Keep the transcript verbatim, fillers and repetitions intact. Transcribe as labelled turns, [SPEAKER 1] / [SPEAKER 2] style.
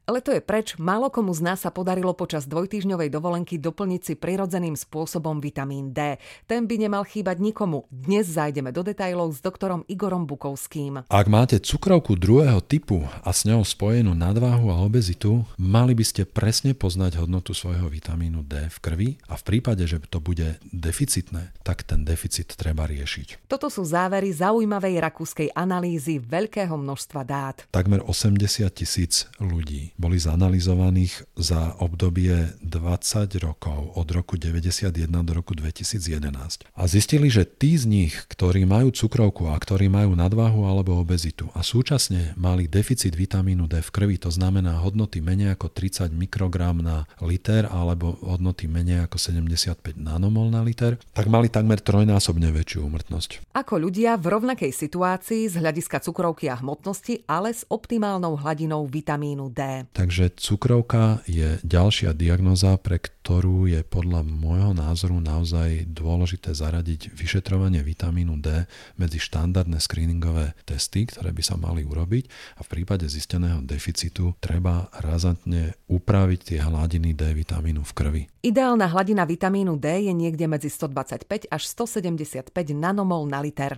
[SPEAKER 1] Leto je preč, málo komu z nás sa podarilo počas dvojtýždňovej dovolenky doplniť si prirodzeným spôsobom vitamín D. Ten by nemal chýbať nikomu. Dnes zájdeme do detailov s doktorom Igorom Bukovským.
[SPEAKER 2] Ak máte cukrovku druhého typu a s ňou spojenú nadváhu a obezitu, mali by ste presne poznať hodnotu svojho vitamínu D v krvi a v prípade, že to bude deficitné, tak ten deficit treba riešiť.
[SPEAKER 1] Toto sú závery zaujímavej rakúskej analýzy veľkého množstva dát.
[SPEAKER 2] Takmer osemdesiat tisíc ľudí boli zanalizovaných za obdobie dvadsať rokov, od roku deväťdesiatjeden do roku dvetisícjedenásť. A zistili, že tí z nich, ktorí majú cukrovku a ktorí majú nadváhu alebo obezitu a súčasne mali deficit vitamínu D v krvi, to znamená hodnoty menej ako tridsať mikrogram na liter alebo hodnoty menej ako sedemdesiatpäť nanomol na liter, tak mali takmer trojnásobne väčšiu úmrtnosť.
[SPEAKER 1] Ako ľudia v rovnakej situácii z hľadiska cukrovky a hmotnosti, ale s optimálnou hladinou vitamínu D.
[SPEAKER 2] Takže cukrovka je ďalšia diagnóza, pre ktorú je podľa môjho názoru naozaj dôležité zaradiť vyšetrovanie vitamínu D medzi štandardné screeningové testy, ktoré by sa mali urobiť, a v prípade zisteného deficitu treba razantne upraviť tie hladiny D vitamínu v krvi.
[SPEAKER 1] Ideálna hladina vitamínu D je niekde medzi stodvadsaťpäť až stosedemdesiatpäť nanomol na liter.